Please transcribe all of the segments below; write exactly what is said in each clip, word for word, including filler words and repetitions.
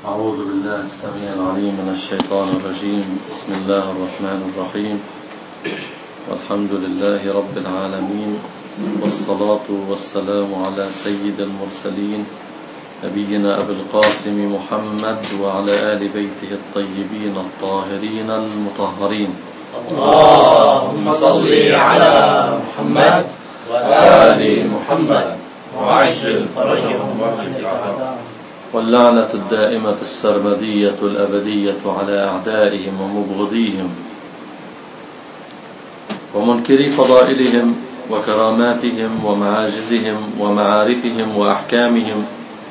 أعوذ بالله السميع العليم من الشيطان الرجيم. بسم الله الرحمن الرحيم. والحمد لله رب العالمين، والصلاة والسلام على سيد المرسلين نبينا أبي القاسم محمد وعلى آل بيته الطيبين الطاهرين المطهرين. اللهم صل على محمد وآل محمد وعجل فرجهم واهلك عذابهم. واللعنة الدائمة السرمدية الأبدية على أعدائهم ومبغضيهم ومنكري فضائلهم وكراماتهم ومعاجزهم ومعارفهم وأحكامهم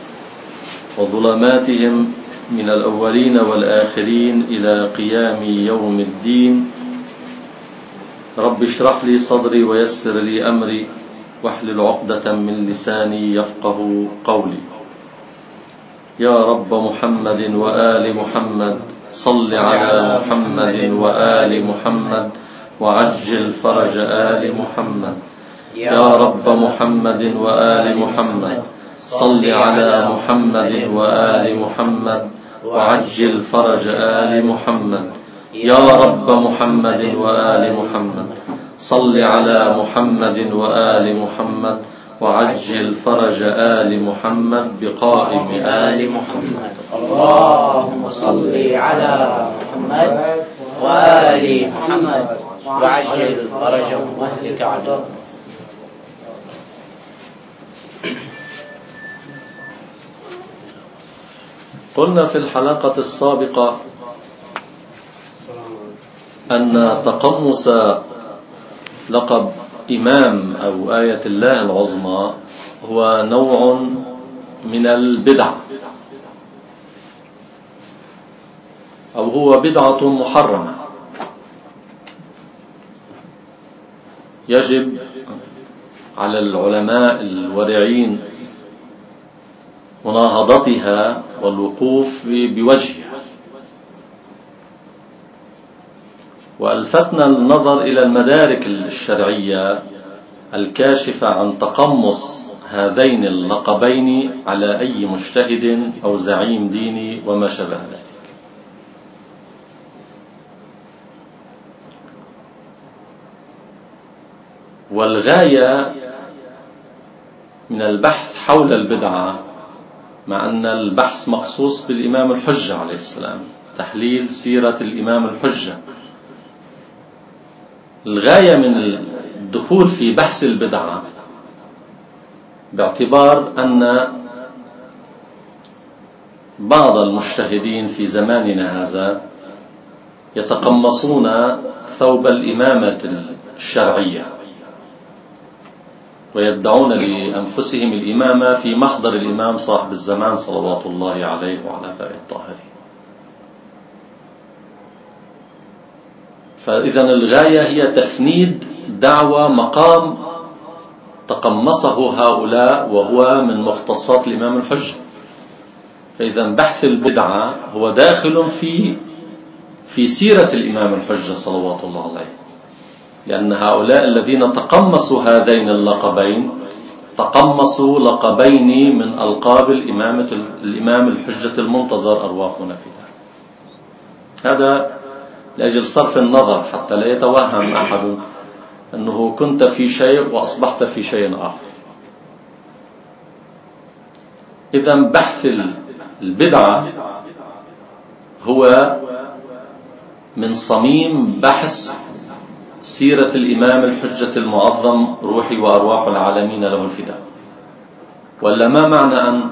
وظلماتهم من الأولين والآخرين إلى قيام يوم الدين. رب اشرح لي صدري ويسر لي أمري واحلل عقدة من لساني يفقه قولي. يا رب محمد وآل محمد صل على محمد وآل محمد وعجل فرج آل محمد. يا رب محمد وآل محمد صل على محمد وآل محمد وعجل فرج آل محمد. يا رب محمد وآل محمد صل على محمد وآل محمد وعجل فرج آل محمد بقائم آل محمد. اللهم صل على محمد وآل محمد وعجل فرجهم واهلك عدوهم. قلنا في الحلقة السابقة أن تقمص لقب إمام أو آية الله العظمى هو نوع من البدع، أو هو بدعة محرمة يجب على العلماء الورعين مناهضتها والوقوف بوجهها. وألفتنا النظر إلى المدارك الشرعية الكاشفة عن تقمص هذين اللقبين على أي مجتهد أو زعيم ديني وما شابه ذلك. والغاية من البحث حول البدعة، مع أن البحث مخصوص بالإمام الحجة عليه السلام، تحليل سيرة الإمام الحجة، الغاية من الدخول في بحث البدعة باعتبار أن بعض المجتهدين في زماننا هذا يتقمصون ثوب الإمامة الشرعية ويدعون لأنفسهم الإمامة في محضر الإمام صاحب الزمان صلوات الله عليه وعلى آله الطاهرين. فإذا الغاية هي تفنيد دعوى مقام تقمصه هؤلاء وهو من مختصات الإمام الحجة. فإذا بحث البدعة هو داخل في في سيرة الإمام الحجة صلوات الله عليه، لأن هؤلاء الذين تقمصوا هذين اللقبين تقمصوا لقبين من ألقاب الإمامة الإمام الحجة المنتظر أرواحنا فيها. هذا لأجل صرف النظر حتى لا يتوهم أحد أنه كنت في شيء وأصبحت في شيء آخر. إذا بحث البدعة هو من صميم بحث سيرة الإمام الحجة المعظم روحي وأرواح العالمين له الفداء. ولا ما معنى أن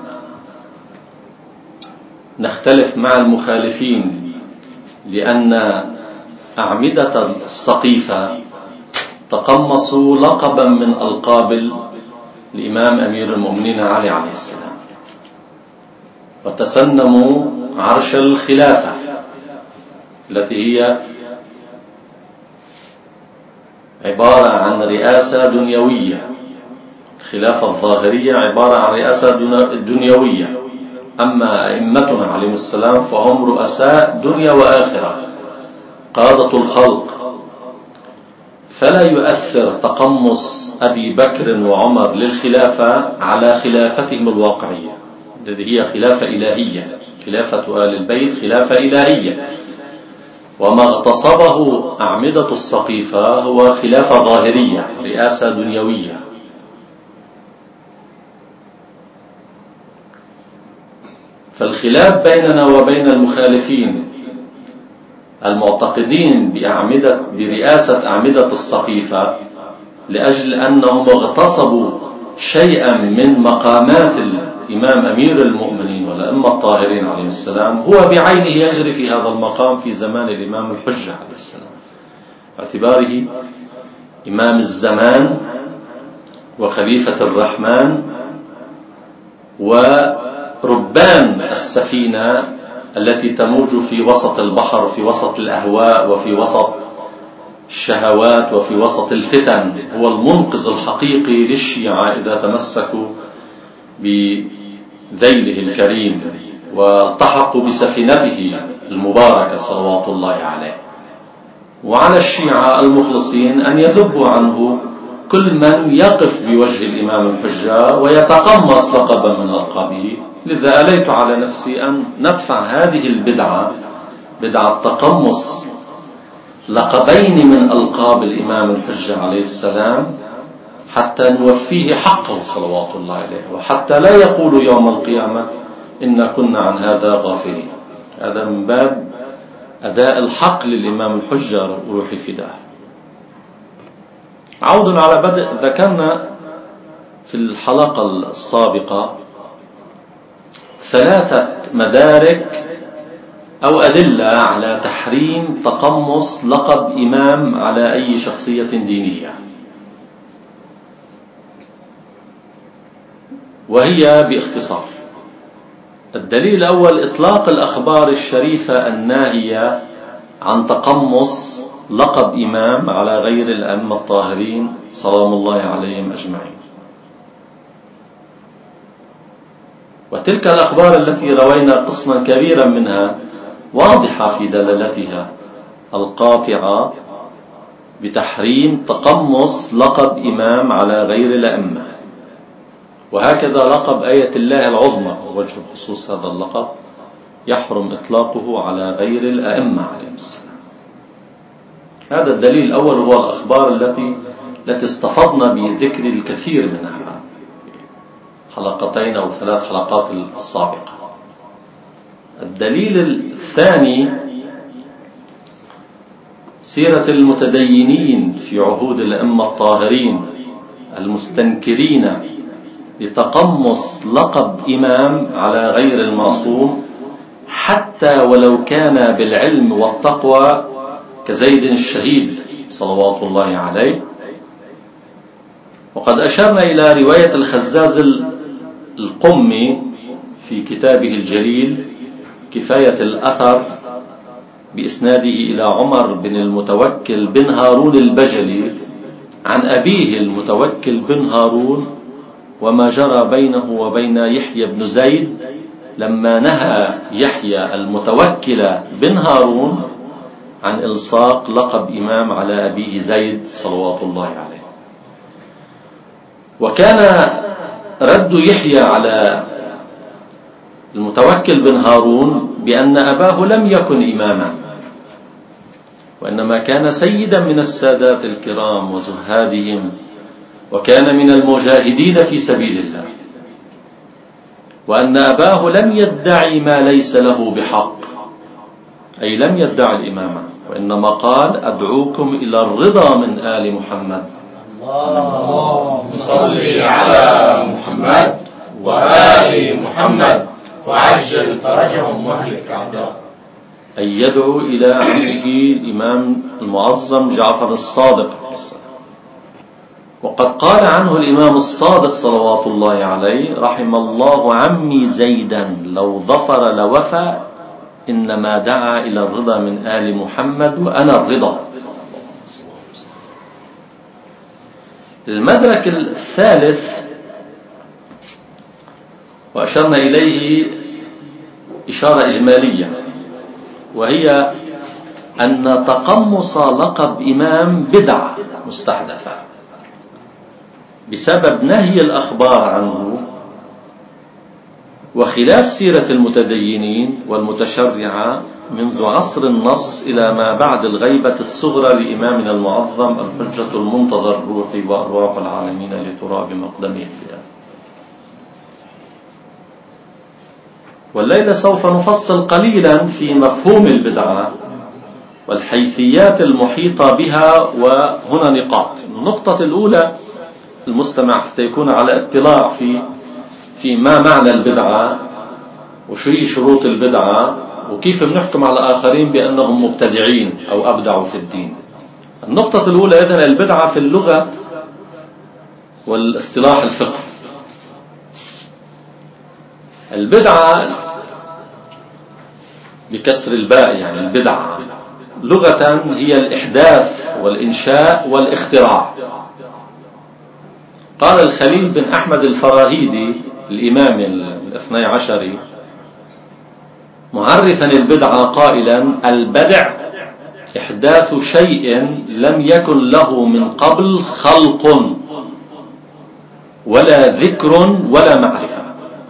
نختلف مع المخالفين لأن أعمدة السقيفة تقمصوا لقبا من ألقاب الإمام أمير المؤمنين علي عليه السلام وتسنموا عرش الخلافة التي هي عبارة عن رئاسة دنيوية. الخلافة الظاهرية عبارة عن رئاسة دنيوية، أما أئمتنا عليهم السلام فهم رؤساء دنيا وآخرة، قادة الخلق. فلا يؤثر تقمص أبي بكر وعمر للخلافة على خلافتهم الواقعية التي هي خلافة إلهية خلافة آل البيت خلافة إلهية، وما اغتصبه أعمدة السقيفة هو خلافة ظاهرية، رئاسة دنيوية. فالخلاف بيننا وبين المخالفين المعتقدين بأعمدة برئاسة أعمدة السقيفة لأجل أنهم اغتصبوا شيئا من مقامات الإمام أمير المؤمنين والأئمة الطاهرين عليه السلام، هو بعينه يجري في هذا المقام في زمان الإمام الحجة عليه السلام، باعتباره إمام الزمان وخليفة الرحمن وربان السفينة التي تموج في وسط البحر، في وسط الأهواء وفي وسط الشهوات وفي وسط الفتن. هو المنقذ الحقيقي للشيعة إذا تمسكوا بذيله الكريم والتحقوا بسفينته المباركة صلوات الله عليه. وعلى الشيعة المخلصين أن يذبوا عنه كل من يقف بوجه الإمام الحجة ويتقمص لقبا من ألقابه. لذا أليت على نفسي أن ندفع هذه البدعة، بدعة تقمص لقبين من ألقاب الإمام الحجة عليه السلام، حتى نوفيه حقه صلوات الله عليه، وحتى لا يقول يوم القيامة إن كنا عن هذا غافلين. هذا من باب أداء الحق للإمام الحجة وروحي فداه. عود على بدء، ذكرنا في الحلقة السابقة ثلاثة مدارك أو أدلة على تحريم تقمص لقب إمام على أي شخصية دينية، وهي باختصار: الدليل الأول إطلاق الأخبار الشريفة الناهية عن تقمص لقب إمام على غير الأئمة الطاهرين سلام الله عليهم أجمعين. وتلك الأخبار التي روينا قسما كبيرا منها واضحة في دلالتها القاطعة بتحريم تقمص لقب إمام على غير الأئمة. وهكذا لقب آية الله العظمى، ووجه خصوص هذا اللقب يحرم إطلاقه على غير الأئمة عليهم السلام. هذا الدليل الأول، هو الأخبار التي التي استفضنا بذكر الكثير منها حلقتين أو ثلاث حلقات السابقة. الدليل الثاني سيرة المتدينين في عهود الأئمة الطاهرين المستنكرين لتقمص لقب إمام على غير المعصوم، حتى ولو كان بالعلم والتقوى كزيد الشهيد صلوات الله عليه. وقد أشرنا إلى رواية الخزاز القمي في كتابه الجليل كفاية الأثر بإسناده إلى عمر بن المتوكل بن هارون البجلي عن أبيه المتوكل بن هارون، وما جرى بينه وبين يحيى بن زيد لما نهى يحيى المتوكل بن هارون عن إلصاق لقب إمام على أبيه زيد صلوات الله عليه. وكان رد يحيى على المتوكل بن هارون بأن أباه لم يكن إماما، وإنما كان سيدا من السادات الكرام وزهادهم، وكان من المجاهدين في سبيل الله، وأن أباه لم يدعي ما ليس له بحق، أي لم يدعي الإمامة، وإنما قال: أدعوكم إلى الرضا من آل محمد. اللهم صل على محمد وآل محمد وعجل فرجهم واهلك أعداءهم. أي يدعو إلى عمه الإمام المعظم جعفر الصادق. وقد قال عنه الإمام الصادق صلوات الله عليه: رحم الله عمي زيدا لو ظفر لوفى، إنما دعا إلى الرضا من آل محمد وأنا الرضا. المدرك الثالث وأشرنا إليه إشارة إجمالية، وهي أن تقمص لقب إمام بدعة مستحدثة بسبب نهي الأخبار عنه وخلاف سيرة المتدينين والمتشرعة منذ عصر النص إلى ما بعد الغيبة الصغرى لإمامنا المعظم الحجة المنتظر الروحي وأرواح العالمين لتراب مقدمه فيها. والليلة سوف نفصل قليلا في مفهوم البدعة والحيثيات المحيطة بها، وهنا نقاط. النقطة الأولى المستمع حتى يكون على اطلاع في في ما معنى البدعة وشو هي شروط البدعة وكيف بنحكم على الآخرين بأنهم مبتدعين أو أبدعوا في الدين. النقطة الأولى إذن البدعة في اللغة والاصطلاح الفقهي. البدعة بكسر الباء يعني البدعة لغة هي الإحداث والإنشاء والاختراع. قال الخليل بن أحمد الفراهيدي الإمام الاثني عشري معرفا البدعة قائلا: البدع إحداث شيء لم يكن له من قبل خلق ولا ذكر ولا معرفة.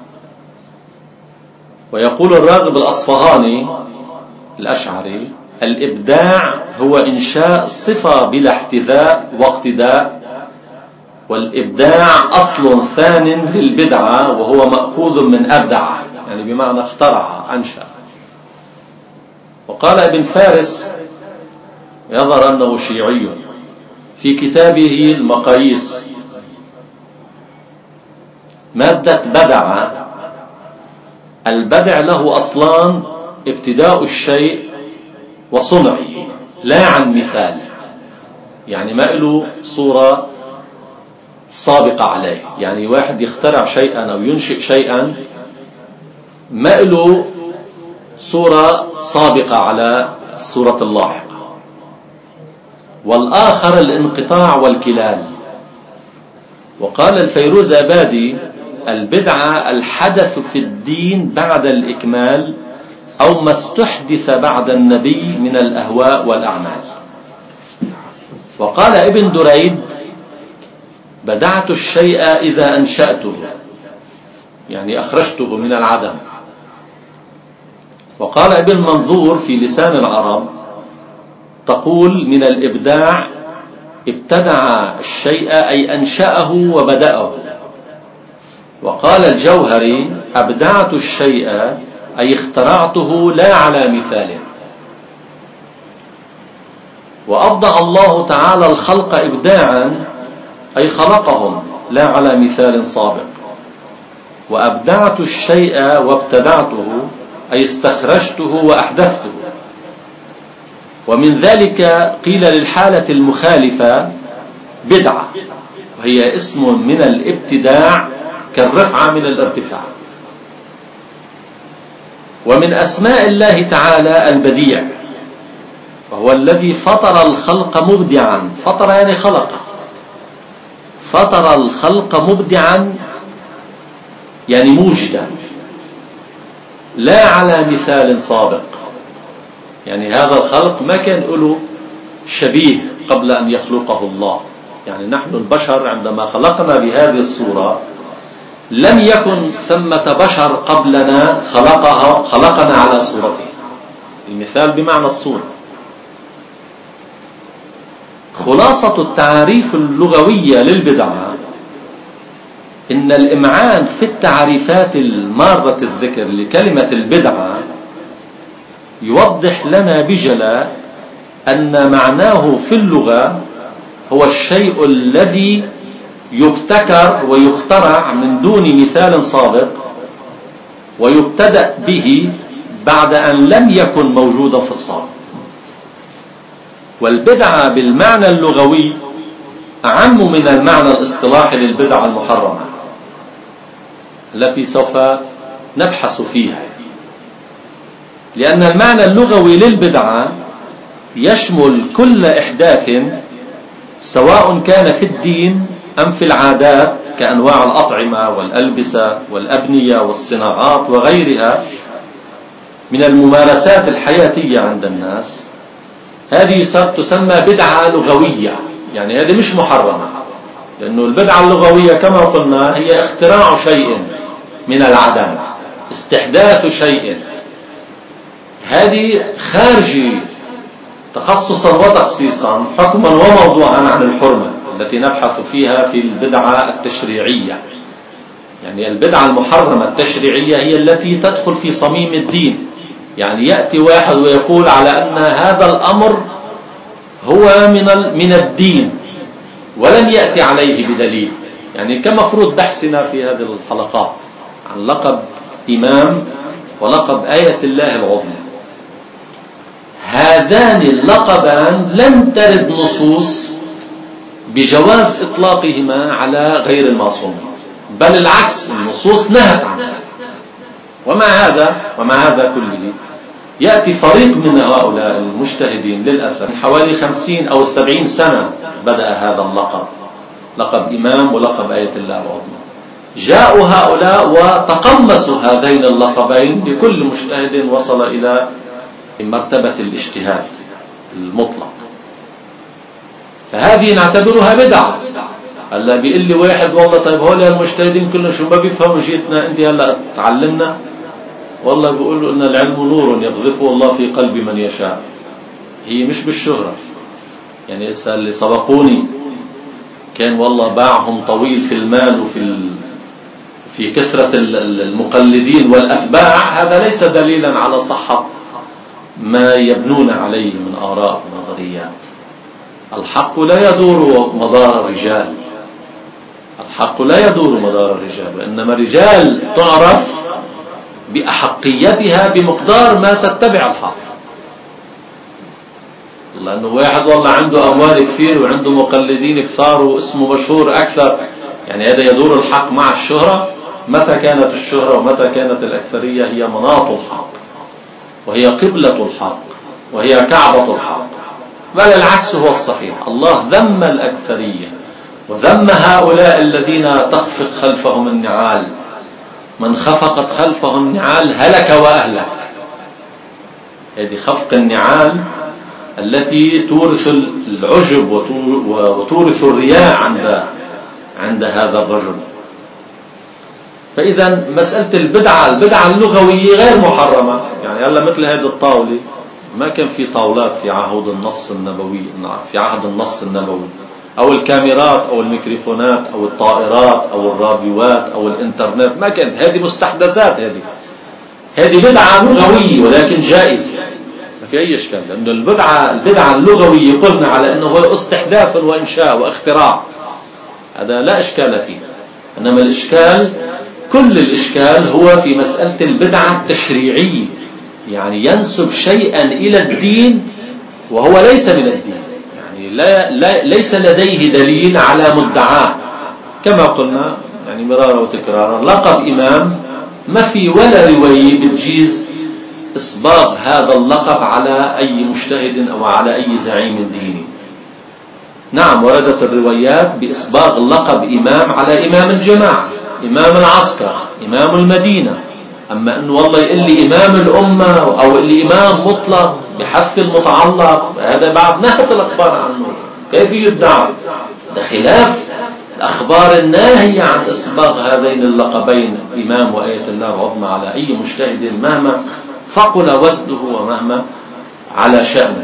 ويقول الراغب الأصفهاني الأشعري: الإبداع هو إنشاء صفة بلا احتذاء واقتداء، والإبداع أصل ثان للبدعة وهو مأخوذ من أبدع يعني بمعنى اخترع أنشأ. وقال ابن فارس يظهر أنه شيعي في كتابه المقاييس: مادة بدع، البدع له أصلان: ابتداء الشيء وصنعه لا عن مثال، يعني ما له صورة سابقة عليه، يعني واحد يخترع شيئا أو ينشئ شيئا ما له صورة سابقة على الصورة اللاحقة. والآخر الانقطاع والكلال. وقال الفيروز أبادي: البدعة الحدث في الدين بعد الإكمال أو ما استحدث بعد النبي من الأهواء والأعمال. وقال ابن دريد: بدعت الشيء إذا أنشأته، يعني أخرجته من العدم. وقال ابن منظور في لسان العرب: تقول من الإبداع ابتدع الشيء أي أنشأه وبدأه. وقال الجوهري: أبدعت الشيء أي اخترعته لا على مثاله. وأبدع الله تعالى الخلق إبداعا أي خلقهم لا على مثال سابق. وأبدعت الشيء وابتدعته أي استخرجته وأحدثته. ومن ذلك قيل للحالة المخالفة بدعة، وهي اسم من الابتداع كالرفعة من الارتفاع. ومن أسماء الله تعالى البديع، وهو الذي فطر الخلق مبدعا. فطر يعني خلق، فطر الخلق مبدعا يعني موجدا لا على مثال سابق، يعني هذا الخلق ما كان له شبيه قبل أن يخلقه الله. يعني نحن البشر عندما خلقنا بهذه الصورة لم يكن ثمة بشر قبلنا خلقها خلقنا على صورته. المثال بمعنى الصورة. خلاصة التعريف اللغوية للبدعة إن الإمعان في التعريفات المارة الذكر لكلمة البدعة يوضح لنا بجلاء أن معناه في اللغة هو الشيء الذي يبتكر ويخترع من دون مثال سابق ويبتدأ به بعد أن لم يكن موجودا في السابق. والبدعة بالمعنى اللغوي أعم من المعنى الاصطلاحي للبدعة المحرمة التي سوف نبحث فيها، لأن المعنى اللغوي للبدعة يشمل كل إحداث سواء كان في الدين أم في العادات كأنواع الأطعمة والألبسة والأبنية والصناعات وغيرها من الممارسات الحياتية عند الناس. هذه تسمى بدعة لغوية، يعني هذه مش محرمة، لأنه البدعة اللغوية كما قلنا هي اختراع شيء من العدم استحداث شيء، هذه خارج تخصصا وتخصيصا حكما وموضوعا عن الحرمة التي نبحث فيها في البدعة التشريعية. يعني البدعة المحرمة التشريعية هي التي تدخل في صميم الدين. يعني يأتي واحد ويقول على أن هذا الأمر هو من من الدين ولم يأتي عليه بدليل. يعني كمفروض بحثنا في هذه الحلقات عن لقب إمام ولقب آية الله العظمى، هذان اللقبان لم ترد نصوص بجواز إطلاقهما على غير المعصومين، بل العكس، النصوص نهت عنه. ومع هذا ومع هذا كله يأتي فريق من هؤلاء المجتهدين للأسف من حوالي خمسين أو سبعين سنة بدأ هذا اللقب، لقب إمام ولقب آية الله العظمى. جاءوا هؤلاء وتقمصوا هذين اللقبين لكل مجتهد وصل إلى مرتبة الاجتهاد المطلق، فهذه نعتبرها بدعة. هلا بيقول لي واحد والله طيب هؤلاء المجتهدين كلهم شو ما بيفهموا، جيتنا انت هلا تعلمنا؟ والله بيقول له ان العلم نور يقذفه الله في قلب من يشاء. هي مش بالشهرة. يعني اسا اللي سبقوني كان والله باعهم طويل في المال وفي ال... في كثرة المقلدين والأتباع، هذا ليس دليلا على صحة ما يبنون عليه من آراء ونظريات. الحق لا يدور مدار الرجال، الحق لا يدور مدار الرجال، وإنما رجال تعرف بأحقيتها بمقدار ما تتبع الحق. لأنه واحد والله عنده أموال كثير وعنده مقلدين كثار واسمه مشهور أكثر، يعني هذا يدور الحق مع الشهرة. متى كانت الشهرة ومتى كانت الأكثرية هي مناط الحق وهي قبلة الحق وهي كعبة الحق، بل العكس هو الصحيح. الله ذم الأكثرية وذم هؤلاء الذين تخفق خلفهم النعال، من خفقت خلفه النعال هلك وأهلك. هذه خفق النعال التي تورث العجب وتورث الرياء عند عند هذا الرجل. فإذا مسألة البدعة البدعة اللغوية غير محرمة. يعني هلا مثل هذه الطاولة ما كان في طاولات في عهد النص النبوي، في عهد النص النبوي، أو الكاميرات أو الميكروفونات أو الطائرات أو الراديوات أو الإنترنت، ما كانت هذه مستحدثات. هذه هذه بدعة لغوية ولكن جائزة، ما في أي إشكال، لأن البدعة البدعة اللغوية قلنا على أنه هو استحداث وإنشاء واختراع، هذا لا إشكال فيه. إنما الإشكال كل الإشكال هو في مسألة البدعة التشريعية، يعني ينسب شيئا إلى الدين وهو ليس من الدين، يعني لا لا ليس لديه دليل على مدعاه. كما قلنا يعني مرارا وتكرارا، لقب إمام ما في ولا رواية بتجيز إصباغ هذا اللقب على أي مجتهد أو على أي زعيم ديني. نعم وردت الروايات بإصباغ اللقب إمام على إمام الجماعة، إمام العسكر، إمام المدينة. أما أنه والله يقول لي إمام الأمة أو اللي إمام مطلق بحث المتعلق، هذا بعد نهت الأخبار عنه. كيف يدعى؟ ده خلاف الأخبار الناهية عن إصباغ هذين اللقبين إمام وآية الله العظمى على أي مجتهد مهما ثقل وزنه ومهما على شأنه.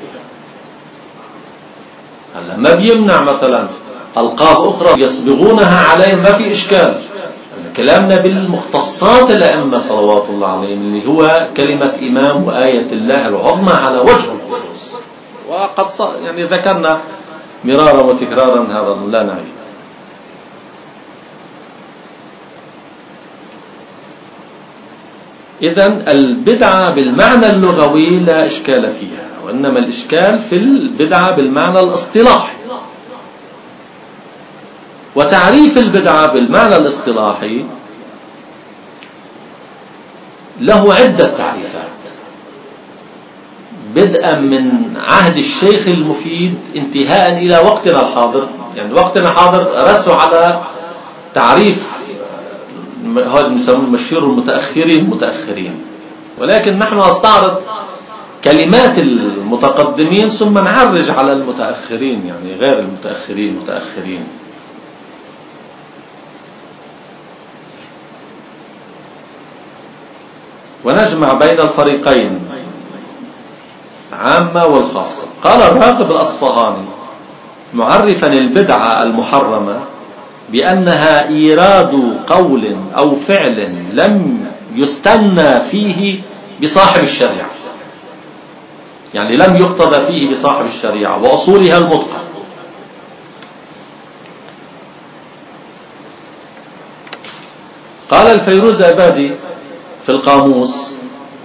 هلا ما بيمنع مثلا ألقاب أخرى يصبغونها عليهم، ما في إشكال. كلامنا بالمختصات الأئمة صلوات الله عليهم اللي هو كلمة إمام وآية الله العظمى على وجه الخصوص، وقد يعني ذكرنا مرارا وتكرارا هذا لا نعيب. إذن البدعة بالمعنى اللغوي لا إشكال فيها، وإنما الإشكال في البدعة بالمعنى الاصطلاحي. وتعريف البدعة بالمعنى الاصطلاحي له عدة تعريفات، بدءا من عهد الشيخ المفيد انتهاء إلى وقتنا الحاضر. يعني وقتنا الحاضر رسوا على تعريف هذا المسمى مشهور المتأخرين المتأخرين، ولكن نحن نستعرض كلمات المتقدمين ثم نعرج على المتأخرين، يعني غير المتأخرين متأخرين. ونجمع بين الفريقين عامة والخاصة. قال الراغب الأصفهاني معرفا البدعة المحرمة بأنها إيراد قول أو فعل لم يستنى فيه بصاحب الشريعة، يعني لم يقتضى فيه بصاحب الشريعة وأصولها المتقنة. قال الفيروز عبادي في القاموس: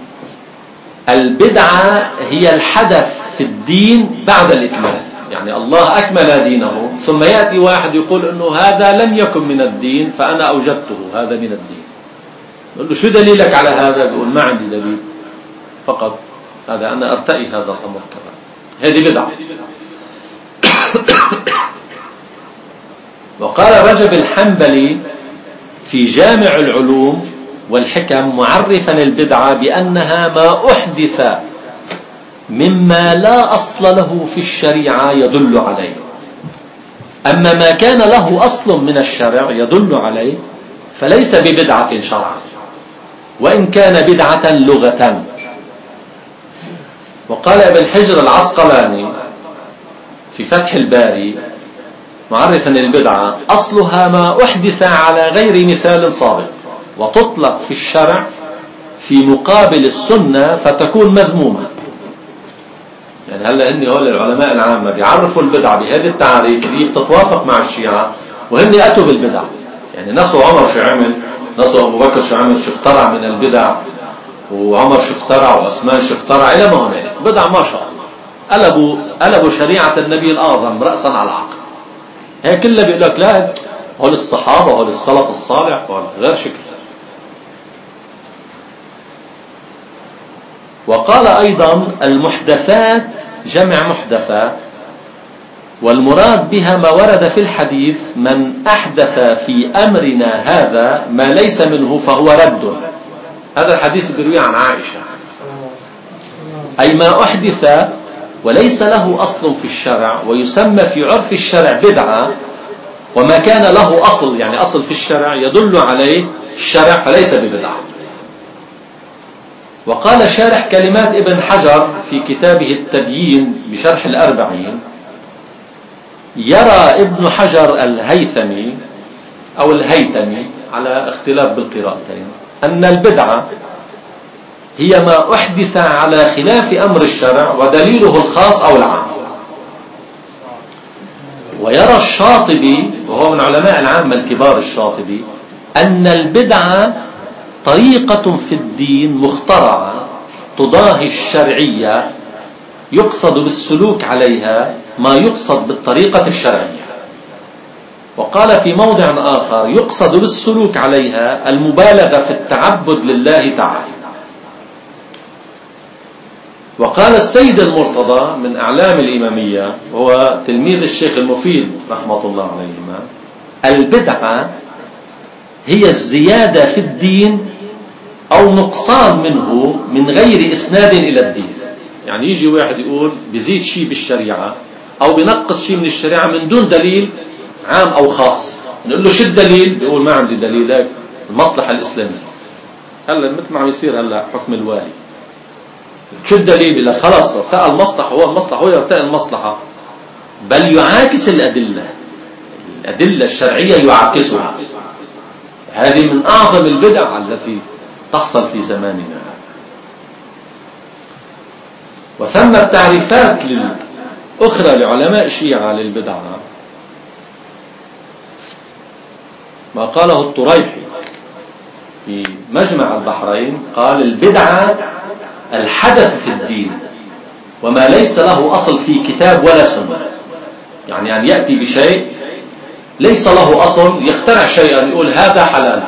البدعة هي الحدث في الدين بعد الإكمال، يعني الله أكمل دينه ثم يأتي واحد يقول أنه هذا لم يكن من الدين فأنا أوجدته هذا من الدين. يقول له شو دليلك على هذا؟ يقول ما عندي دليل، فقط هذا أنا أرتئي هذا الأمر كذا. هذه بدعة. وقال رجب الحنبلي في جامع العلوم والحكم معرفا البدعة بأنها ما أحدث مما لا أصل له في الشريعة يدل عليه، أما ما كان له أصل من الشرع يدل عليه فليس ببدعة شرعا وإن كان بدعة لغة. وقال ابن حجر العسقلاني في فتح الباري معرفا البدعة: أصلها ما أحدث على غير مثال سابق، وتطلق في الشرع في مقابل السنة فتكون مذمومة. يعني هلا هن هول العلماء العامة بيعرفوا البدعة بهذه التعريف اللي بتتوافق مع الشيعة، وهن أتوا بالبدع. يعني نسوا عمر شو عمل، نسوا أبو بكر شو عمل، شو اخترع من البدع، وعمر شو اخترع، وعثمان شو اخترع، إلى ما هنالك بدع ما شاء الله. قلبوا قلبوا شريعة النبي الأعظم رأسا على عقب. هي كلها بيقول لك لا هول الصحابة هول السلف الصالح هول غير شكل. وقال أيضا: المحدثات جمع محدثة، والمراد بها ما ورد في الحديث: من أحدث في أمرنا هذا ما ليس منه فهو رد. هذا الحديث بيروي عن عائشة، أي ما أحدث وليس له أصل في الشرع ويسمى في عرف الشرع بدعة، وما كان له أصل يعني أصل في الشرع يدل عليه الشرع فليس ببدعة. وقال شارح كلمات ابن حجر في كتابه التبيين بشرح الأربعين: يرى ابن حجر الهيثمي أو الهيثمي على اختلاف بالقراءتين أن البدعة هي ما أحدث على خلاف أمر الشرع ودليله الخاص أو العام. ويرى الشاطبي وهو من علماء العامة الكبار الشاطبي أن البدعة طريقة في الدين مخترعة تضاهي الشرعية يقصد بالسلوك عليها ما يقصد بالطريقة الشرعية. وقال في موضع آخر: يقصد بالسلوك عليها المبالغة في التعبد لله تعالى. وقال السيد المرتضى من أعلام الإمامية وهو تلميذ الشيخ المفيد رحمة الله عليهما: البدعة هي الزيادة في الدين أو نقصان منه من غير إسناد إلى الدين. يعني يجي واحد يقول بزيد شيء بالشريعة أو بنقص شيء من الشريعة من دون دليل عام أو خاص، نقول له شو الدليل؟ بيقول ما عندي دليل، المصلحة الإسلامية. هلا مثل ما عم يصير هلا حكم الوالي، شو الدليل؟ إلا خلاص ارتقى المصلحة، هو المصلحة هو يرتقى المصلحة، بل يعاكس الأدلة، الأدلة الشرعية يعاكسها. هذه من أعظم البدع التي تحصل في زماننا. وثم التعريفات الأخرى لعلماء الشيعة للبدعة ما قاله الطريحي في مجمع البحرين، قال: البدعة الحدث في الدين وما ليس له أصل في كتاب ولا سنة. يعني أن يأتي بشيء ليس له أصل، يخترع شيئا يقول هذا حلال،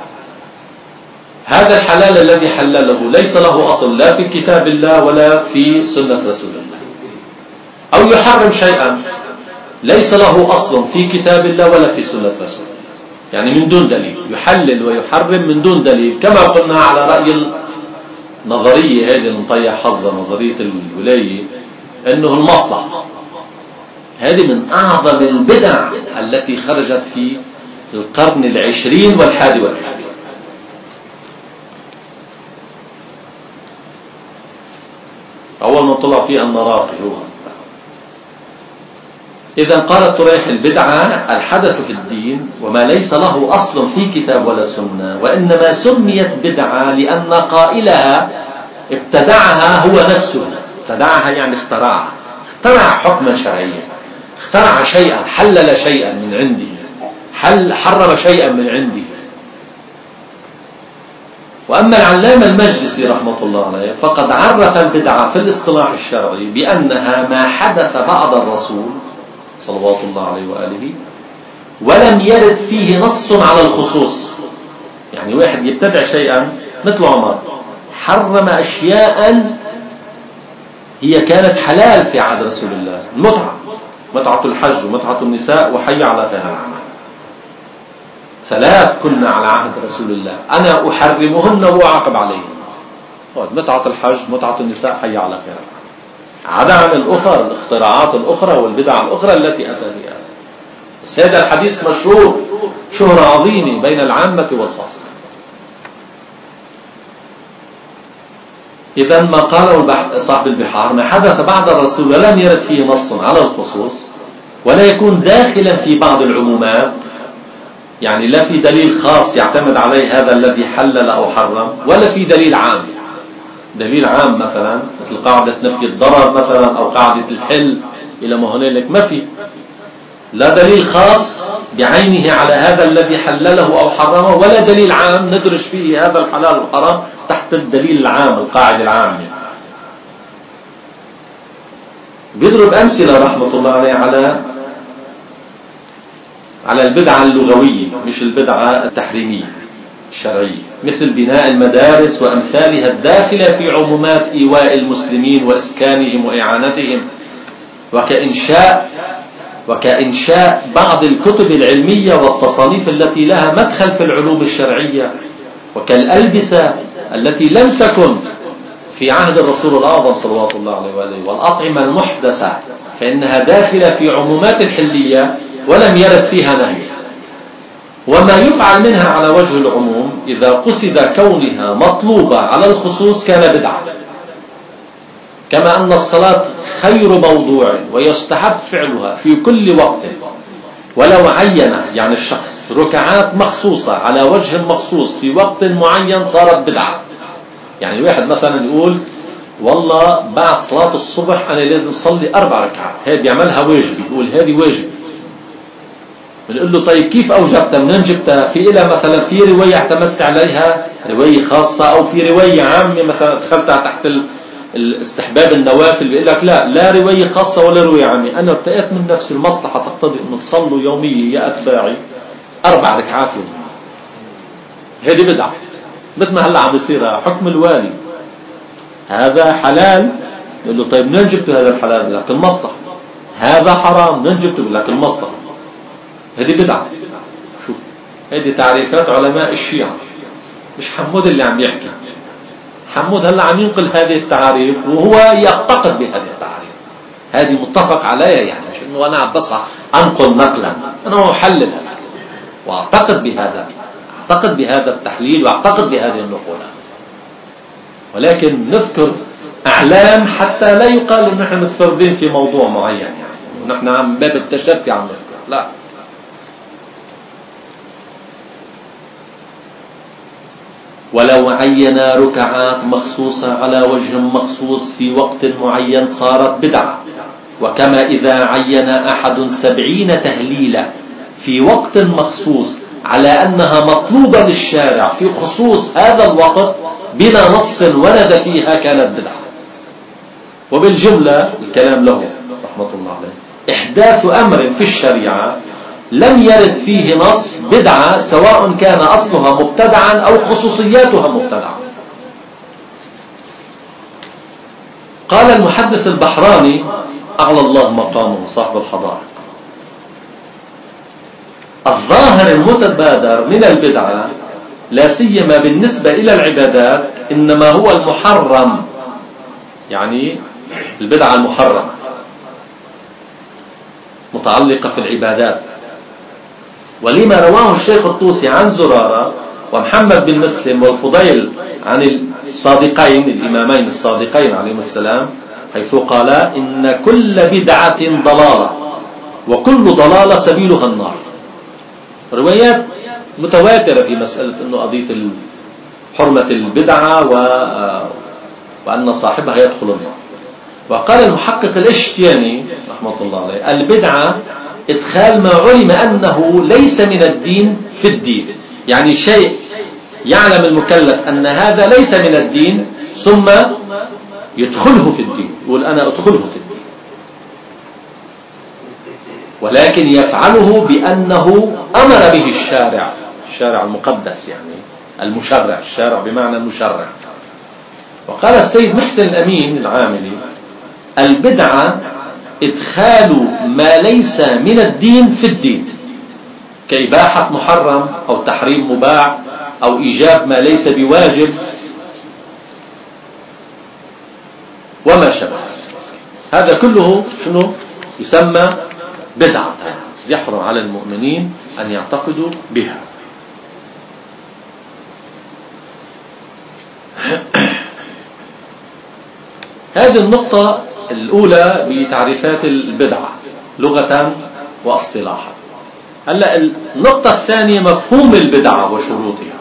هذا الحلال الذي حلله ليس له أصل لا في كتاب الله ولا في سنة رسول الله. أو يحرم شيئا ليس له أصل في كتاب الله ولا في سنة رسول الله، يعني من دون دليل يحلل ويحرم من دون دليل. كما قلنا على رأي النظرية هذه المطيح حظة، نظرية الولاية، أنه المصلحة. هذه من أعظم البدع التي خرجت في القرن العشرين والحادي والعشرين. أول ما طلع فيه أن راقي هو. إذا قال الطريح البدعة الحدث في الدين وما ليس له أصل في كتاب ولا سنة، وإنما سميت بدعة لأن قائلها ابتدعها هو نفسه. ابتدعها يعني اخترعها، اخترع حكما شرعيا، اخترع شيئا، حلل شيئا من عنده، حل حرم شيئا من عنده. وأما العلامة المجلسي رحمة الله عليه فقد عرف البدعة في الاصطلاح الشرعي بأنها ما حدث بعد الرسول صلوات الله عليه وآله ولم يرد فيه نص على الخصوص. يعني واحد يبتدع شيئا مثل عمر حرم أشياء هي كانت حلال في عهد رسول الله، المتعة، متعة الحج ومتعة النساء وحي على خير العمل، ثلاث كنا على عهد رسول الله أنا أحرمهن وأعاقب عليهن. متعة الحج، متعة النساء، حي على خير العمل، عدا عن الأخرى، الاختراعات الأخرى والبدع الأخرى التي أتى بها. بس هذا الحديث مشهور شهرة عظيمة بين العامة والخاصة. إذا ما قاله صاحب البحار ما حدث بعد الرسول ولم يرد فيه نص على الخصوص ولا يكون داخلا في بعض العمومات، يعني لا في دليل خاص يعتمد عليه هذا الذي حلل أو حرم، ولا في دليل عام. دليل عام مثلا مثل قاعدة نفي الضرر مثلا أو قاعدة الحل إلى ما هنالك، ما في لا دليل خاص بعينه على هذا الذي حلله أو حرمه، ولا دليل عام ندرج فيه هذا الحلال والحرام تحت الدليل العام القاعدة العامة. بيضرب أمثلة رحمة الله عليه على على البدعة اللغوية مش البدعة التحريمية الشرعية، مثل بناء المدارس وأمثالها الداخلة في عمومات إيواء المسلمين وإسكانهم وإعانتهم، وكإنشاء وكإنشاء بعض الكتب العلمية والتصانيف التي لها مدخل في العلوم الشرعية، وكالألبسة التي لم تكن في عهد الرسول الأعظم صلوات الله عليه وآله، والأطعمة المحدثة فإنها داخلة في عمومات الحلية ولم يرد فيها نهي. وما يفعل منها على وجه العموم إذا قصد كونها مطلوبة على الخصوص كان بدعة. كما أن الصلاة خير موضوع ويستحب فعلها في كل وقت، ولو عين يعني الشخص ركعات مخصوصة على وجه مخصوص في وقت معين صارت بدعة. يعني الواحد مثلا يقول والله بعد صلاة الصبح أنا لازم صلي أربع ركعات، هذا بيعملها واجب، يقول هذه واجب. بنقول له طيب كيف أوجبتها؟ منين جبتها؟ في إلى مثلا في رواية اعتمدت عليها رواية خاصة، أو في رواية عامة مثلا دخلتها تحت الاستحباب النوافل، بيقول لك لا لا رواية خاصة ولا رواية عامة، أنا ارتأيت من نفس المصلحة تقتضي أن تصلوا يوميا يا أتباعي أربع ركعات يوميا. هذه بدعة، مثل ما هلا عم يصير حكم الوالي هذا حلال، يقول له طيب منين جبتوا هذا الحلال؟ لكن المصلحة. هذا حرام، منين جبتوا؟ لكن المصلحة. هذه بدعة. شوف هذه تعريفات علماء الشيعة، مش حمود اللي عم يحكي. حمود هلا عم ينقل هذه التعاريف وهو يعتقد بهذه التعاريف، هذه متفق عليها، يعني مش انه انا بس انقل نقلا، انا محلل واعتقد بهذا، اعتقد بهذا التحليل واعتقد بهذه النقولات. ولكن نذكر اعلام حتى لا يقال ان نحن متفردين في موضوع معين، يعني ونحن عم باب التشفي عم نذكر، لا. ولو عينا ركعات مخصوصة على وجه مخصوص في وقت معين صارت بدعة. وكما إذا عين أحد سبعين تهليلة في وقت مخصوص على أنها مطلوبة للشارع في خصوص هذا الوقت بلا نص ورد فيها كانت بدعة. وبالجملة الكلام له رحمة الله عليه إحداث أمر في الشريعة لم يرد فيه نص بدعة، سواء كان أصلها مبتدعا أو خصوصياتها مبتدعة. قال المحدث البحراني أعلى الله مقامه صاحب الحضارة: الظاهر المتبادر من البدعة لا سيما بالنسبة إلى العبادات إنما هو المحرم، يعني البدعة المحرمة متعلقة في العبادات. ولما رواه الشيخ الطوسي عن زرارة ومحمد بن مسلم والفضيل عن الصادقين الإمامين الصادقين عليهم السلام، حيث قال إن كل بدعة ضلالة وكل ضلالة سبيلها النار. روايات متواترة في مسألة أنه قضية حرمة البدعة وأن صاحبها يدخل النار. وقال المحقق الاشتياني رحمة الله عليه البدعة إدخال ما علم أنه ليس من الدين في الدين، يعني شيء يعلم المكلف أن هذا ليس من الدين ثم يدخله في الدين، يقول أنا أدخله في الدين، ولكن يفعله بأنه أمر به الشارع، الشارع المقدس يعني المشرع، الشارع بمعنى المشرع. وقال السيد محسن الأمين العاملي البدعة إدخال ما ليس من الدين في الدين، كإباحة محرم أو تحريم مباح أو إيجاب ما ليس بواجب وما شابه. هذا كله شنو يسمى بدعة، يحرم على المؤمنين أن يعتقدوا بها. هذه النقطة الأولى بتعريفات البدعة لغة واصطلاحا. هلا النقطة الثانية مفهوم البدعة وشروطها.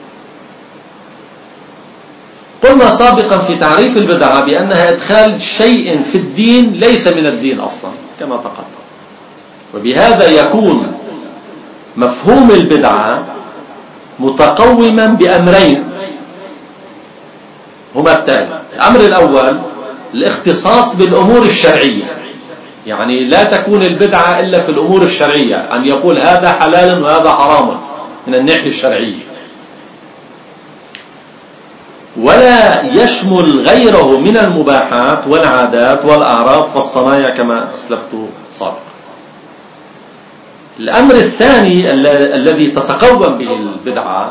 قلنا سابقا في تعريف البدعة بأنها إدخال شيء في الدين ليس من الدين أصلا كما تقدم، وبهذا يكون مفهوم البدعة متقوما بأمرين هما التالي. الأمر الأول الاختصاص بالأمور الشرعية، يعني لا تكون البدعة إلا في الأمور الشرعية، أن يقول هذا حلال وهذا حرام من الناحية الشرعية، ولا يشمل غيره من المباحات والعادات والأعراف والصنايع كما أسلفت سابقا. الأمر الثاني الذي تتقوم به البدعة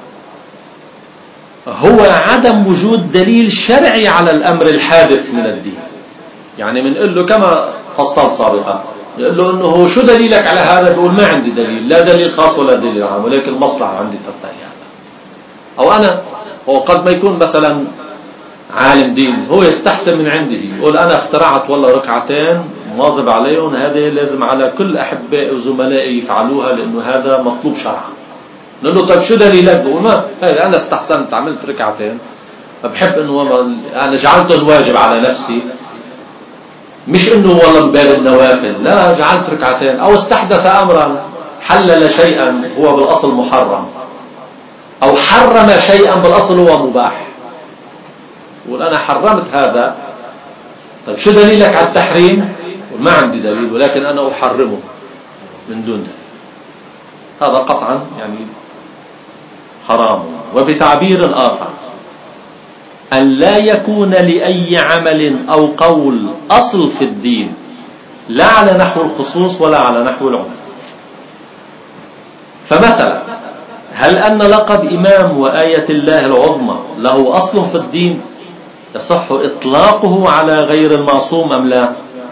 هو عدم وجود دليل شرعي على الأمر الحادث من الدين. يعني بنقول له كما فصلت سابقا، يقول له انه شو دليلك على هذا؟ بيقول ما عندي دليل، لا دليل خاص ولا دليل عام، ولكن المصلحة عندي ترتقي هذا. او انا هو قد ما يكون مثلا عالم دين، هو يستحسن من عنده، يقول انا اخترعت والله ركعتين مواظب عليهم، هذه لازم على كل احبائي وزملائي يفعلوها لانه هذا مطلوب شرعا. نقول له طيب شو دليلك؟ بقول ما انا استحسنت عملت ركعتين، بحب انه انا جعلته واجب على نفسي، مش انه والله من باب النوافل، لا جعلت ركعتين. او استحدث امرا حلل شيئا هو بالاصل محرم، او حرم شيئا بالاصل هو مباح، يقول انا حرمت هذا. طيب شو دليلك على التحريم؟ ما عندي دليل، ولكن انا احرمه من دون دليل. هذا قطعا يعني حرام. وبتعبير آخر أن لا يكون لأي عمل أو قول أصل في الدين، لا على نحو الخصوص ولا على نحو العموم. فمثلا هل أن لقب إمام وآية الله العظمى له أصل في الدين يصح إطلاقه على غير المعصوم أم لا؟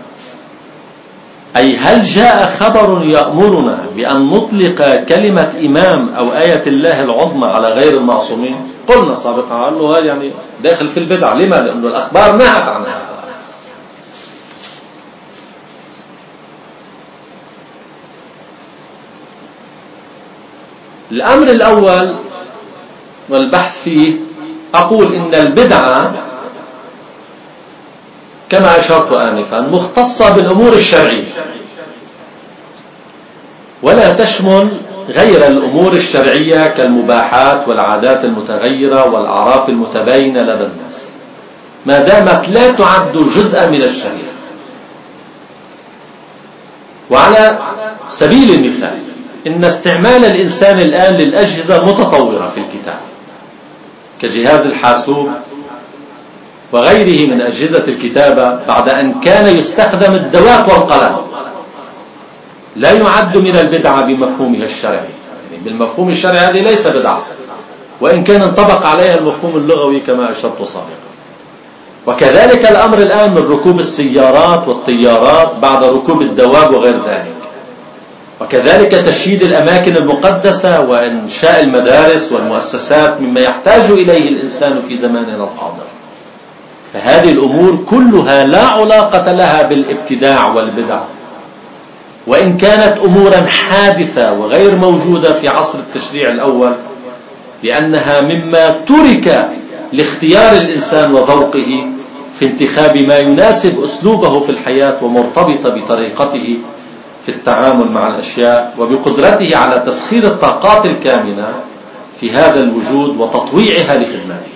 أي هل جاء خبر يأمرنا بأن نطلق كلمة إمام أو آية الله العظمى على غير المعصومين؟ قلنا سابقا قال له هذا يعني داخل في البدع. لما؟ لأنه الأخبار نهت عن هذا. الأمر الأول والبحث فيه، أقول إن البدعة كما أشرت آنفا مختصة بالأمور الشرعية، ولا تشمل غير الأمور الشرعية كالمباحات والعادات المتغيرة والأعراف المتباينة لدى الناس، ما دامت لا تعد جزءا من الشريعة. وعلى سبيل المثال إن استعمال الإنسان الآن للأجهزة المتطورة في الكتاب كجهاز الحاسوب وغيره من أجهزة الكتابة بعد أن كان يستخدم الدوات والقلم لا يعد من البدعة بمفهومها الشرعي. يعني بالمفهوم الشرعي هذه ليس بدعة، وإن كان انطبق عليها المفهوم اللغوي كما أشرت سابقا. وكذلك الأمر الآن من ركوب السيارات والطيارات بعد ركوب الدواب وغير ذلك. وكذلك تشييد الأماكن المقدسة وإنشاء المدارس والمؤسسات مما يحتاج إليه الإنسان في زماننا الحاضر. فهذه الأمور كلها لا علاقة لها بالابتداع والبدع، وإن كانت أمورا حادثة وغير موجودة في عصر التشريع الأول، لأنها مما ترك لاختيار الإنسان وذوقه في انتخاب ما يناسب أسلوبه في الحياة ومرتبط بطريقته في التعامل مع الأشياء، وبقدرته على تسخير الطاقات الكامنة في هذا الوجود وتطويعها لخدمته.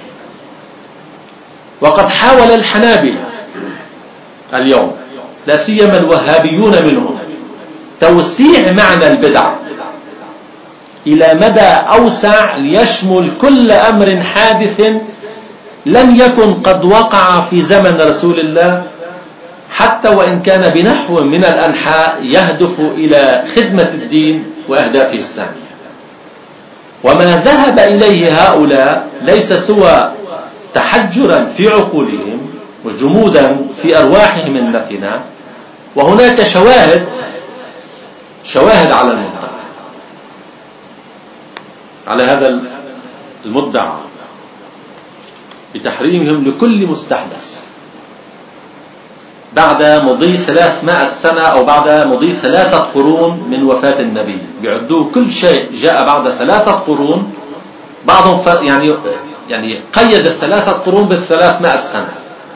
وقد حاول الحنابلة اليوم، لا سيما الوهابيون منهم، توسيع معنى البدع إلى مدى أوسع ليشمل كل أمر حادث لم يكن قد وقع في زمن رسول الله، حتى وإن كان بنحو من الأنحاء يهدف إلى خدمة الدين وأهدافه السامية. وما ذهب إليه هؤلاء ليس سوى تحجرا في عقولهم وجمودا في أرواحهم النتنة. وهناك شواهد شواهد على المدعى على هذا المدعى بتحريمهم لكل مستحدث بعد مضي ثلاثمائة سنة أو بعد مضي ثلاثة قرون من وفاة النبي. بيعدوه كل شيء جاء بعد ثلاثة قرون. بعضهم يعني يعني قيد الثلاثة قرون بالثلاثمائة سنة،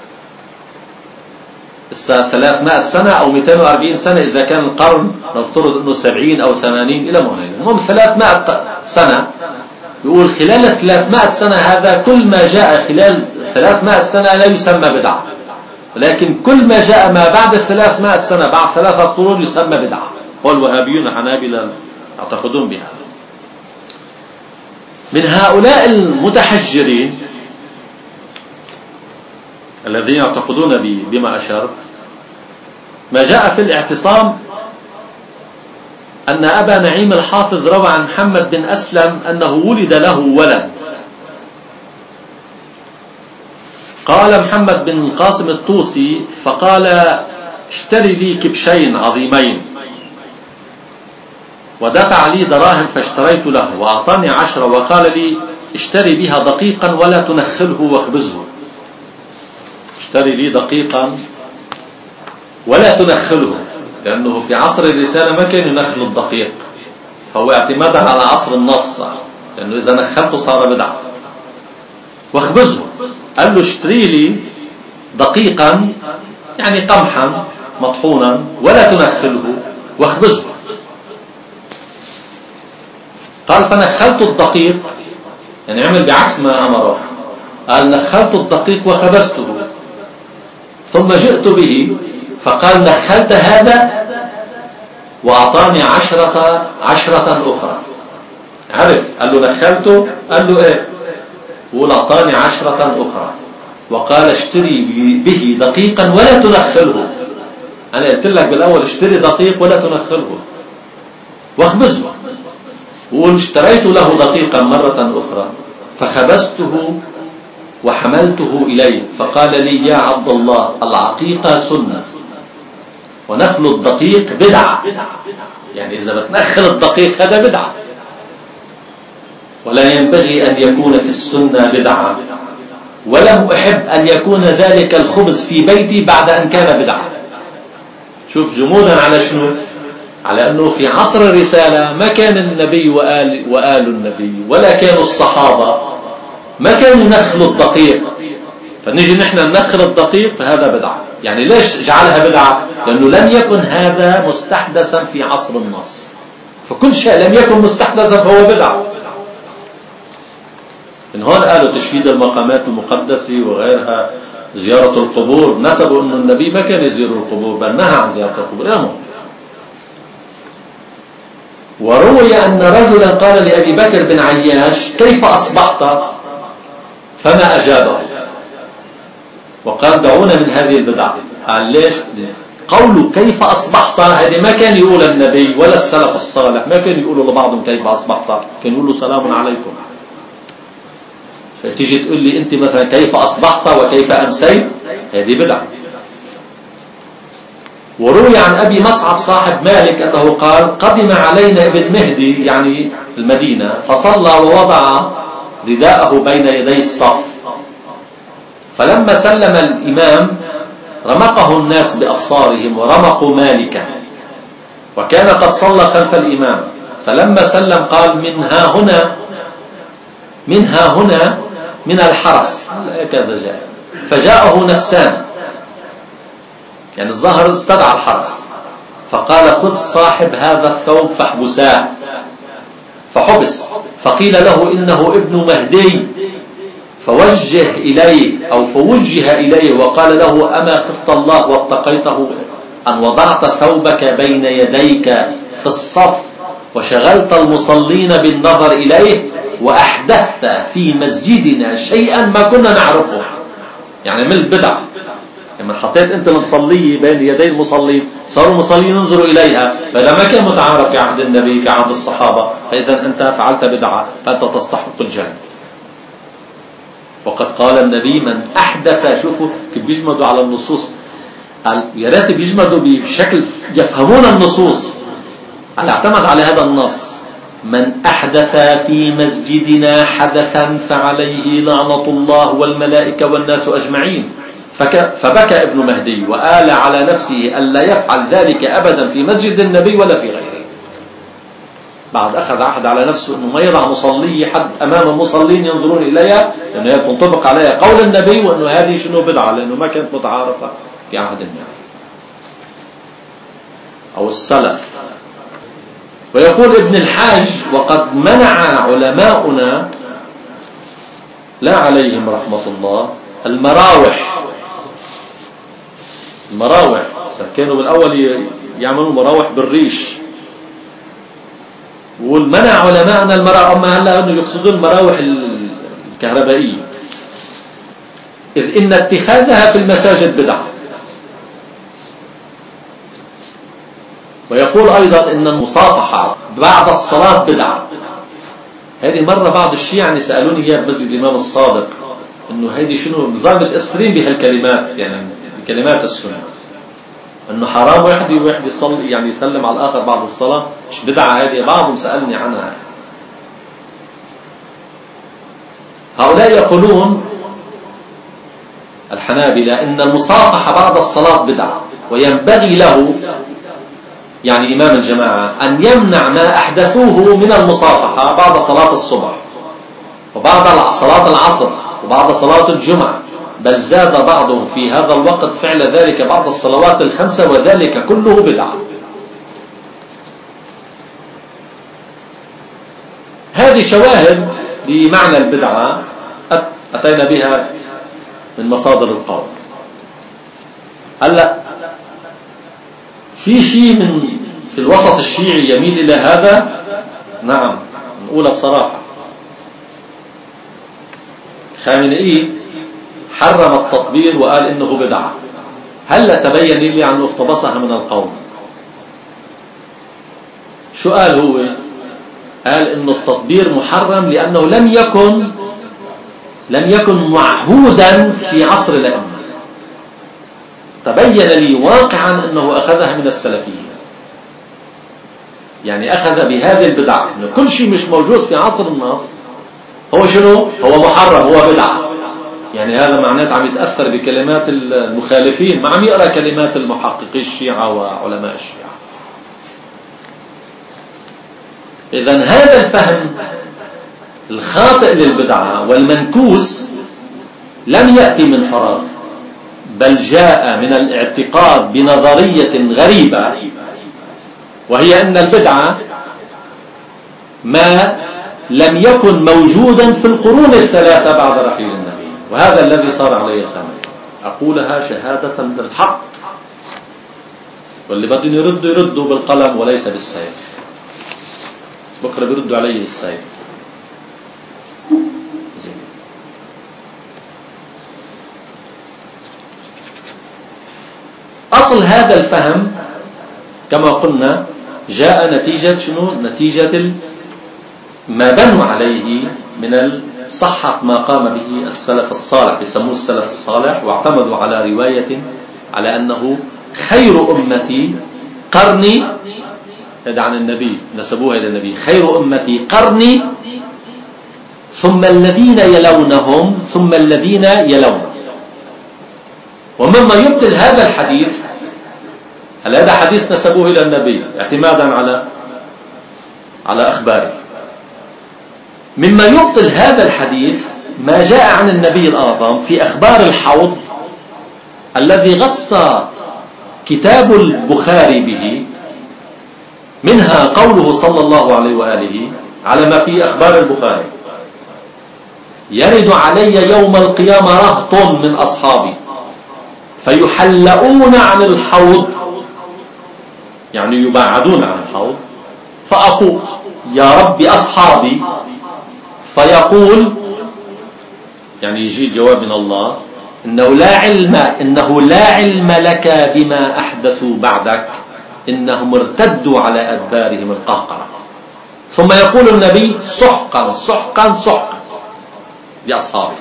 ثلاثمائة سنة أو مئتين وأربعين سنة إذا كان القرن نفترض أنه سبعين أو ثمانين إلى مهنة. المهم ثلاثمائة سنة. يقول خلال الثلاثمائة سنة هذا كل ما جاء خلال ثلاثمائة سنة لا يسمى بدعة، ولكن كل ما جاء ما بعد الثلاثمائة سنة بعد ثلاثة قرون يسمى بدعة. والوهابيون حنابلة يعتقدون بهذا. من هؤلاء المتحجرين الذين يعتقدون بما أشرت، ما جاء في الاعتصام أن أبا نعيم الحافظ روى عن محمد بن أسلم أنه ولد له ولد. قال محمد بن القاسم الطوسي فقال اشتري لي كبشين عظيمين، ودفع لي دراهم فاشتريت له وأعطاني عشرة وقال لي اشتري بها دقيقا ولا تنخله واخبزه. اشتري لي دقيقا ولا تنخله، لأنه في عصر الرسالة ما كان ينخل الدقيق، فهو اعتمادا على عصر النص، لأنه إذا نخلته صار بدعة. واخبزه، قال له اشتري لي دقيقا يعني قمحا مطحونا ولا تنخله واخبزه. قال فنخلت الدقيق، يعني عمل بعكس ما أمره، قال نخلت الدقيق وخبزته ثم جئت به فقال نخلت هذا وأعطاني عشرة عشرة أخرى. عرف، قال له نخلته، قال له ايه، قول أعطاني عشرة أخرى وقال اشتري به دقيقا ولا تنخله. أنا قلت لك بالأول اشتري دقيق ولا تنخله واخبزه. قول اشتريت له دقيقا مرة أخرى فخبزته وحملته إليه فقال لي يا عبد الله العقيقة سنة ونخل الدقيق بدعة. يعني إذا بتنخل الدقيق هذا بدعة، ولا ينبغي أن يكون في السنة بدعة، ولم أحب أن يكون ذلك الخبز في بيتي بعد أن كان بدعة. شوف جمودا على شنو؟ على أنه في عصر الرسالة ما كان النبي وآل, وآل النبي ولا كانوا الصحابة ما كانوا ينخلوا الدقيق، فنجي نحن ننخل الدقيق فهذا بدعة. يعني ليش جعلها بدعة؟ لأنه لم يكن هذا مستحدثا في عصر النص، فكل شيء لم يكن مستحدثا فهو بدعة. من هون قالوا تشييد المقامات المقدسة وغيرها، زيارة القبور، نسبوا أن النبي ما كان يزور القبور بل نهى عن زيارة القبور. إلى وروي أن رجلا قال لأبي بكر بن عياش كيف أصبحت؟ فما أجابه وقال دعونا من هذه البدعة. قال ليش؟ قوله كيف أصبحت هذه ما كان يقول النبي ولا السلف الصالح، ما كان يقولوا لبعضهم كيف أصبحت، كان يقولوا سلام عليكم. فتيجي تقول لي أنت مثلا كيف أصبحت وكيف أمسيت، هذه بدعة. وروي عن أبي مصعب صاحب مالك أنه قال قدم علينا ابن مهدي يعني المدينة فصلى ووضع رداءه بين يدي الصف، فلما سلم الإمام رمقه الناس بأبصارهم ورمقوا مالكا، وكان قد صلى خلف الإمام، فلما سلم قال من ها هنا من ها هنا من الحرس هكذا جاء، فجاءه نفسان يعني الظاهر استدعى الحرس، فقال خذ صاحب هذا الثوب فاحبساه، فحبس، فقيل له إنه ابن مهدي، فوجه إليه أو فوجه إليه وقال له أما خفت الله واتقيته أن وضعت ثوبك بين يديك في الصف وشغلت المصلين بالنظر إليه وأحدثت في مسجدنا شيئا ما كنا نعرفه، يعني من البدع، لما حطيت أنت المصلية بين يدي المصلين صاروا المصلين ينظروا إليها، فإذا ما كان متعارف في عهد النبي في عهد الصحابة فإذا أنت فعلت بدعة فأنت تستحق الجنة. وقد قال النبي من أحدث، شوفوا كيف بيجمدوا على النصوص، يا ريت بيجمدوا بشكل يفهمون النصوص، على اعتمد على هذا النص من أحدث في مسجدنا حدثا فعليه لعنة الله والملائكة والناس أجمعين، فبكى ابن مهدي وآل على نفسه ألا يفعل ذلك أبدا في مسجد النبي ولا في غيره، بعد أخذ عهد على نفسه أنه ما يضع مصلي حد أمام المصلين ينظرون إليها، لأنه هي تنطبق عليها قول النبي، وأنه هذه شنو بدعة لأنه ما كانت متعارفة في عهد النبي أو السلف. ويقول ابن الحاج وقد منع علماؤنا لا عليهم رحمة الله المراوح، المراوح كانوا بالأول يعملوا مراوح بالريش، والمنع علماءنا المراوح، أما هلا أنه يقصدون المراوح الكهربائية، إذ إن اتخاذها في المساجد بدعة. ويقول أيضا إن المصافحة بعد الصلاة بدعة. هذه مرة بعض الشيعة سألوني إياه بمسجد الإمام الصادق إنه هذه شنو نظام متأثرين بهالكلمات، يعني بكلمات السنة، إنه حرام واحد واحد يصلي يعني يسلم على الآخر بعد الصلاة، مش بدعة هذه؟ بعضهم سألني عنها. هؤلاء يقولون الحنابلة إن المصافحة بعد الصلاة بدعة، وينبغي له يعني إمام الجماعة أن يمنع ما أحدثوه من المصافحة بعد صلاة الصبح وبعد صلاة العصر وبعد صلاة الجمعة، بل زاد بعضهم في هذا الوقت فعل ذلك بعد الصلوات الخمسة، وذلك كله بدعة. هذه شواهد لمعنى البدعة أتينا بها من مصادر القول. هلأ في شيء من في الوسط الشيعي يميل إلى هذا؟ نعم، نقولها بصراحة. خامنئي حرم التطبير وقال إنه بدعة. هل تبين لي أنه اقتبسها من القوم؟ شو قال هو؟ قال إنه التطبير محرم لأنه لم يكن لم يكن معهودا في عصر الأئمة. تبين لي واقعا أنه أخذها من السلفيين، يعني أخذ بهذه البدعة، إنه كل شيء مش موجود في عصر الناس هو شنو؟ هو محرم، هو بدعة. يعني هذا معناته عم يتأثر بكلمات المخالفين، ما عم يقرأ كلمات المحققي الشيعة وعلماء الشيعة. إذن هذا الفهم الخاطئ للبدعة والمنكوس لم يأتي من فراغ، بل جاء من الاعتقاد بنظرية غريبة، وهي أن البدعة ما لم يكن موجودا في القرون الثلاثة بعد رحيل النبي، وهذا الذي صار عليه الخامنئي. أقولها شهادة بالحق، واللي بدهم يردوا يردوا بالقلم وليس بالسيف. بكرة بيردوا عليه بالسيف. زين. أصل هذا الفهم كما قلنا جاء نتيجة شنو؟ نتيجة ما بنوا عليه من صحة ما قام به السلف الصالح، بيسموه السلف الصالح، واعتمدوا على رواية على أنه خير أمتي قرني، هذا عن النبي نسبوها إلى النبي، خير أمتي قرني ثم الذين يلونهم ثم الذين يلونهم. ومما يبطل هذا الحديث، هل هذا حديث نسبوه إلى النبي اعتمادا على على أخباره، مما يبطل هذا الحديث ما جاء عن النبي الأعظم في أخبار الحوض الذي غص كتاب البخاري به، منها قوله صلى الله عليه وآله على ما في أخبار البخاري: يرد علي يوم القيامة رهط من أصحابي فيحلؤون عن الحوض، يعني يبعدون عن الحوض، فأقول يا رب أصحابي، فيقول يعني يجي جواب من الله: إنه لا علم إنه لا علم لك بما أحدثوا بعدك إنهم ارتدوا على أدبارهم القهقرة. ثم يقول النبي: سحقا سحقا سحقا بأصحابه.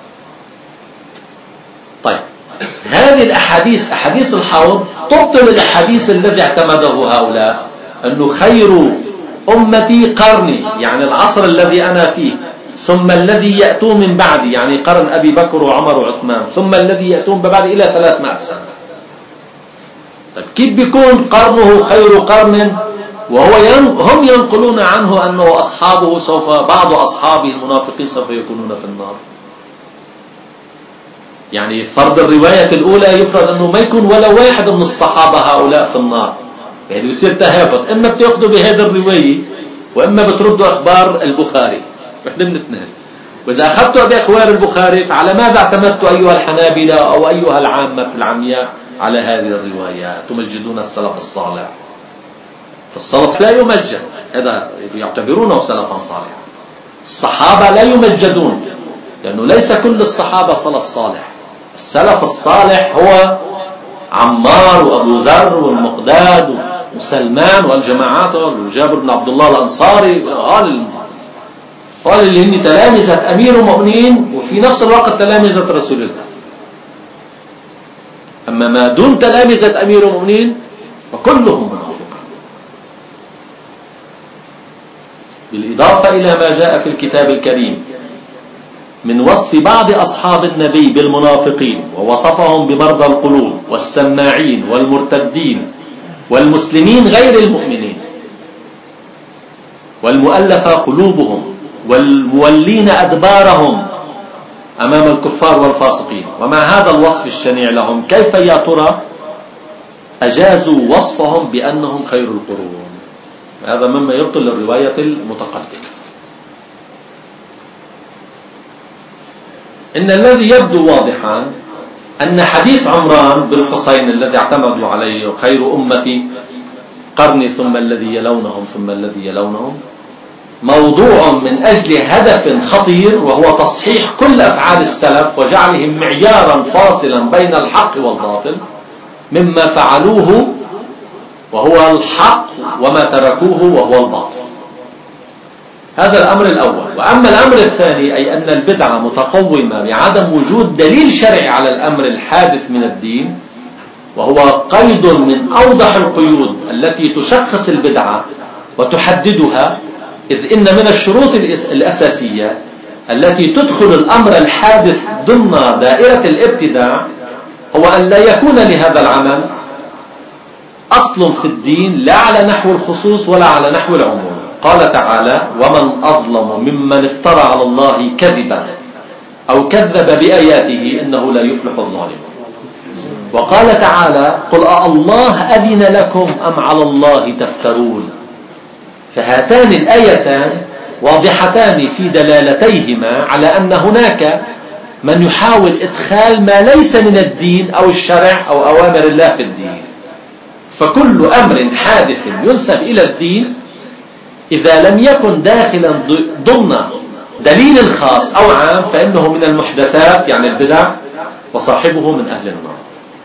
طيب، هذه الأحاديث أحاديث الحوض تبطل الأحاديث الذي اعتمده هؤلاء أنه خير أمتي قرني، يعني العصر الذي أنا فيه، ثم الذي يأتون من بعدي، يعني قرن أبي بكر وعمر وعثمان، ثم الذي يأتون بعد إلى ثلاثمائة سنة. طيب، كيف بيكون قرنه خير قرن وهو ين... هم ينقلون عنه أنه أصحابه سوف بعض أصحابه المنافقين سوف يكونون في النار؟ يعني فرض الرواية الأولى يفرض أنه ما يكون ولا واحد من الصحابة هؤلاء في النار، يعني يصير تهافت، إما بتأخذوا بهذه الرواية وإما بتردوا أخبار البخاري، واحدة من اثنين. وإذا أخذتوا بأخبار البخاري فعلى ماذا اعتمدتوا أيها الحنابلة أو أيها العامة العمياء على هذه الروايات؟ تمجدون السلف الصالح، فالسلف لا يمجد، هذا يعتبرونه سلفا صالحا. الصحابة لا يمجدون لأنه ليس كل الصحابة سلف صالح. السلف الصالح هو عمار وأبو ذر والمقداد وسلمان والجماعات وجابر بن عبد الله الأنصاري، قال اللي هن تلامذة أمير المؤمنين وفي نفس الوقت تلامذة رسول الله. أما ما دون تلامذة أمير المؤمنين فكلهم منافقون. بالإضافة إلى ما جاء في الكتاب الكريم من وصف بعض أصحاب النبي بالمنافقين، ووصفهم بمرضى القلوب والسماعين والمرتدين والمسلمين غير المؤمنين والمؤلفة قلوبهم والمولين أدبارهم أمام الكفار والفاسقين. ومع هذا الوصف الشنيع لهم، كيف يا ترى أجازوا وصفهم بأنهم خير القرون؟ هذا مما يبطل الرواية المتقدمة. إن الذي يبدو واضحا أن حديث عمران بن حسين الذي اعتمدوا عليه خير أمتي قرني ثم الذي يلونهم ثم الذي يلونهم موضوع من أجل هدف خطير، وهو تصحيح كل أفعال السلف وجعلهم معيارا فاصلا بين الحق والباطل، مما فعلوه وهو الحق وما تركوه وهو الباطل. هذا الأمر الأول. وأما الأمر الثاني، أي أن البدعة متقومة بعدم وجود دليل شرعي على الأمر الحادث من الدين، وهو قيد من أوضح القيود التي تشخص البدعة وتحددها، إذ إن من الشروط الأساسية التي تدخل الأمر الحادث ضمن دائرة الابتداع هو أن لا يكون لهذا العمل أصل في الدين، لا على نحو الخصوص ولا على نحو العموم. قال تعالى: ومن أظلم ممن افترى على الله كذبا أو كذب بآياته إنه لا يفلح الظالمون. وقال تعالى: قل أالله أذن لكم أم على الله تفترون. فهاتان الآيتان واضحتان في دلالتيهما على أن هناك من يحاول إدخال ما ليس من الدين أو الشرع أو أوامر الله في الدين. فكل أمر حادث ينسب إلى الدين إذا لم يكن داخلا ضمن دليل خاص أو عام فإنه من المحدثات، يعني البدع، وصاحبه من أهل النار.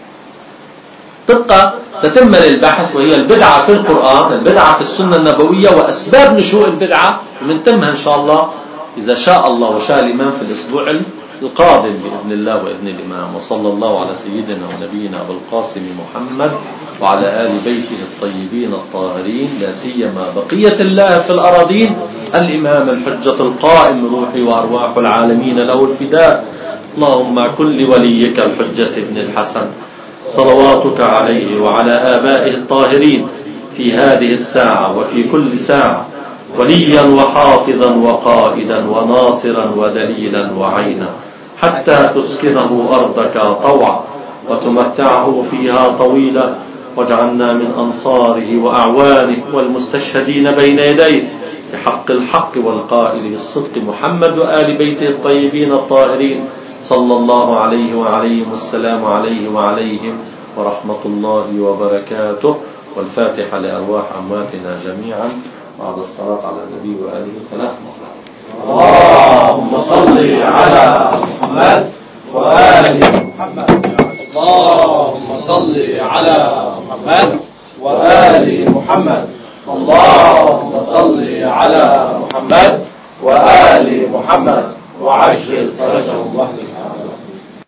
تبقى تتم للبحث، وهي البدعة في القرآن، البدعة في السنة النبوية، وأسباب نشوء البدعة، ومنتمها إن شاء الله إذا شاء الله وشاء الإمام في الأسبوع القادم بإذن الله وإذن الإمام. وصلى الله على سيدنا ونبينا أبو القاسم محمد وعلى آل بيته الطيبين الطاهرين، لا سيما بقية الله في الأراضين، الإمام الحجة القائم روحي وأرواح العالمين له الفداء. اللهم كن لوليك الحجة ابن الحسن صلواتك عليه وعلى آبائه الطاهرين في هذه الساعة وفي كل ساعة وليا وحافظا وقائدا وناصرا ودليلا وعينا، حتى تسكنه أرضك طوعا وتمتعه فيها طويلا، واجعلنا من أنصاره وأعوانه والمستشهدين بين يديه بحق الحق والقائل بالصدق محمد وآل بيته الطيبين الطاهرين صلى الله عليه وعليهم السلام عليه وعليهم ورحمة الله وبركاته. والفاتحة لأرواح أمواتنا جميعا بعد الصلاة على النبي وآله ثلاث مرات. اللهم صل على محمد وآل محمد. اللهم صل على محمد وآل محمد. اللهم صل على محمد وآل محمد وعجل فرجهم واهلك